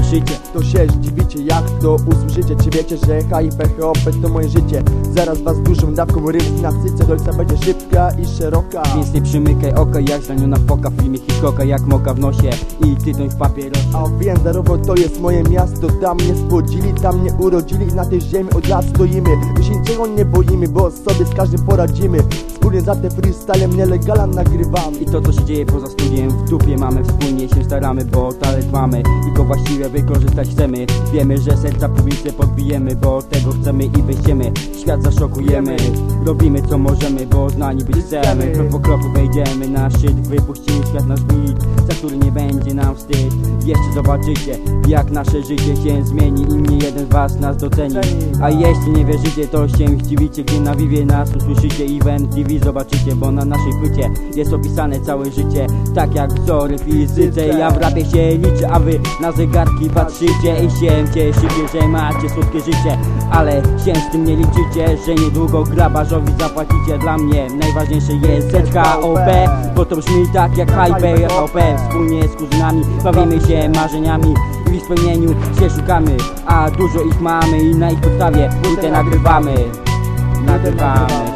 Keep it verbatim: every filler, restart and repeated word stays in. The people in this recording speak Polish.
usłyszycie. To się zdziwicie, jak to usłyszycie. Czy wiecie, że H I P H O P to moje życie? Zaraz was dużą dawką rym nasycę. Dolca będzie szybka i szeroka, Więc nie przymykaj oka jak zraniona foka w filmie Hitchcocka, jak moka w nosie i tytoń w papierosie. a więc darowo to jest moje miasto. Tam mnie spłodzili, tam mnie urodzili. Na tej ziemi od lat stoimy. My się niczego nie boimy, bo sobie z każdym poradzimy. Wspólnie za te freestylem nielegalna nagrywamy. I to co się dzieje poza studiem w dupie mamy. Wspólnie się staramy, bo talent mamy i go właściwie wykorzystać chcemy. Wiemy, że serca publiczne podbijemy, bo tego chcemy i będziemy. Świat zaszokujemy, robimy co możemy, bo znani być chcemy. Krok po kroku wejdziemy na szczyt, wypuścimy świat nasz beat, za który nie będzie nam wstyd. Jeszcze zobaczycie, jak nasze życie się zmieni i nie jeden z was nas doceni. A jeśli nie wierzycie, to się zdziwicie, gdy na Vivie nas usłyszycie i w M T V zobaczycie, bo na naszej płycie jest opisane całe życie, tak jak wzory w fizyce. Ja w rapie się liczę, a wy na zegarki patrzycie i się cieszycie, że macie słodkie życie, ale się z tym nie liczycie, że niedługo grabarzowi zapłacicie. Dla mnie najważniejsze jest Z H O P, bo to brzmi tak jak H I P H O P. Wspólnie z kuzynami bawimy się marzeniami i w spełnieniu się szukamy, a dużo ich mamy i na ich podstawie płytę nagrywamy, nagrywamy.